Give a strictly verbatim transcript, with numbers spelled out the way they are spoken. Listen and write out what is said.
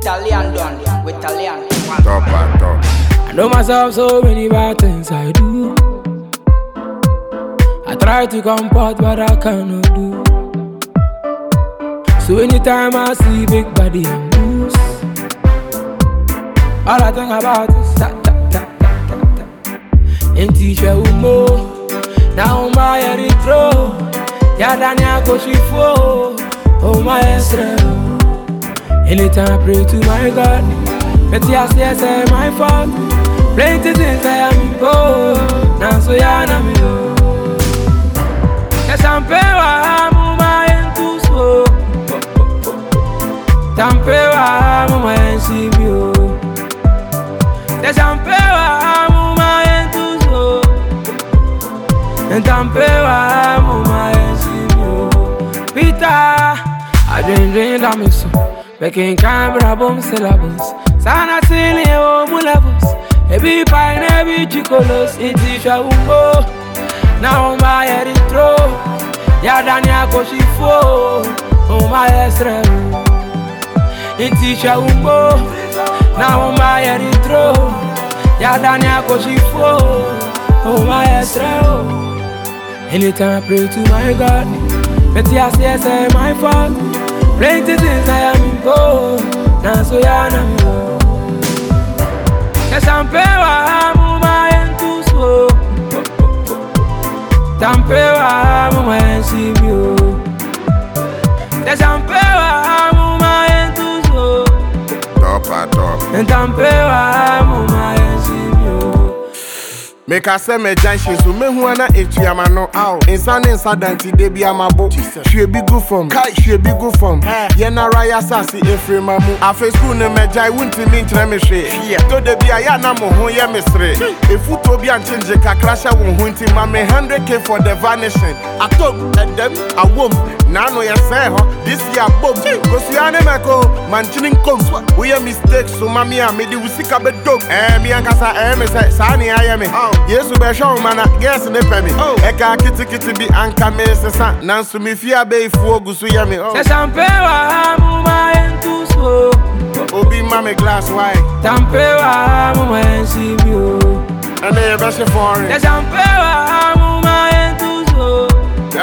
Italian done, with Italian. Top and top. I know myself so many bad things I do. I try to comport but I cannot do. So anytime I see big body and loose, all I think about is ta ta ta ta ta ta. And teacher umo, now my erythro, yadanya koshifo, oh my Israel. Anytime I pray to my God, but yes, yes, I my fault. Plenty things I am in go, now so yana me go. Yes, I'm pewa, mama and too slow. Tampewa, mama and see me. Yes, I'm pewa, mama and too slow. And Tampewa, mama and see me. Peter, I dream, dream, that me so. Making camera bomb syllables. Sana silly oh mulabos. Every pine, every chicolos. It's a umbo. Now my erythro. Yadanya koshifo. Oh my Israel. It's a umbo. Now my erythro. Yadanya koshifo. Oh my Israel. Anytime I pray to my God, but yes, yes, I my fault. Plenty things I am in go, now so yana me go. Yes, I'm pewa, mama and too slow. Tampewa, mama and see me. Yes, I'm pewa, mama and too slow. Top and top. And Tampewa, mama and see me. Make a say me junction so me who na etu yamano aw insan insan danti de bi amabo she be good from kai she be good from ye na raya sasi efre mamu afa school ne me jai wunti mi ntra me hwe to de bi aya na mo ho ye mesre efuto bi anchenje kakra sha wo ho nti ma me one hundred k for the vanishing atom and them awom na no ye say ho this year bom go su ane meko manchinin kom we ye mistakes so mami a me di usika be dog eh mi ankasa eh me say sa ni aye me Yesu be show mana guess ne pemi eka kiti kiti bi anka me sesa nanso me fia be fu ogusu ya me oh Tampewa mama en too slow obi mama glass wine Tampewa mama en see me and they be she for it Tampewa